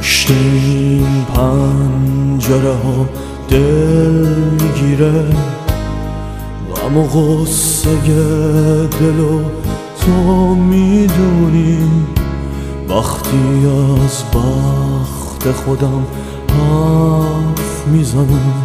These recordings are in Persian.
پشت این پنجره ها دل میگیره، غم و غصه دلو تو میدونی. وقتی از بخت خودم حرف میزنم،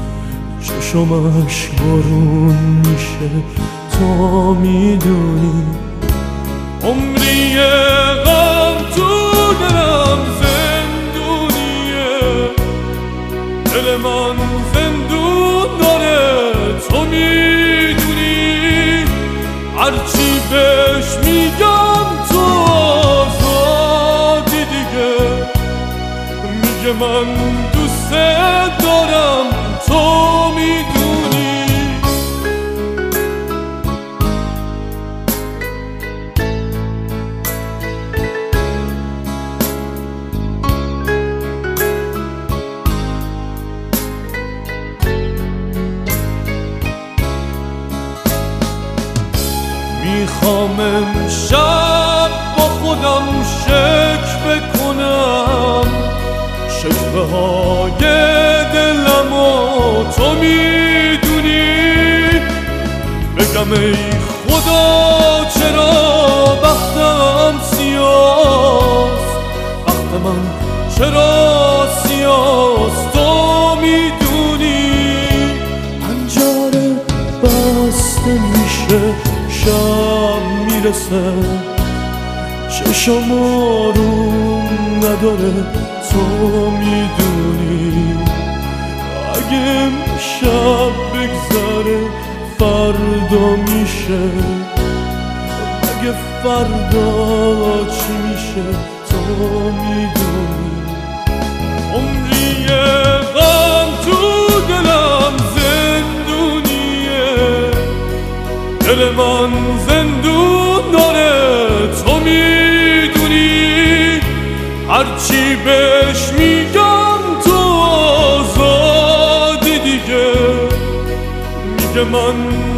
چشمش بارون میشه تو میدونی. عمری غم تو دلم زندونیه، دل من زندون داره تو میدونی. هرچی بهش میگم تو آزادی دیگه، میگه من دوست دارم تو میدونی. میخوام امشب با خودم شکوه کنم، شکوه های دلم و تو میدونی. بگم ای خدا چرا بختم سیاست، بخت من چرا سیاست تو میدونی. پنجره بسته میشه شب میرسه، چشم آروم نداره تو میدونی. اگه امشب بگذره فردا میشه، اگه فردا چی میشه تو میدونی. عمری غم تو دلم زندونیه، دل من زندون داره تو میدونی. هرچی بهش میگم تو آزادی دیگه، میگه من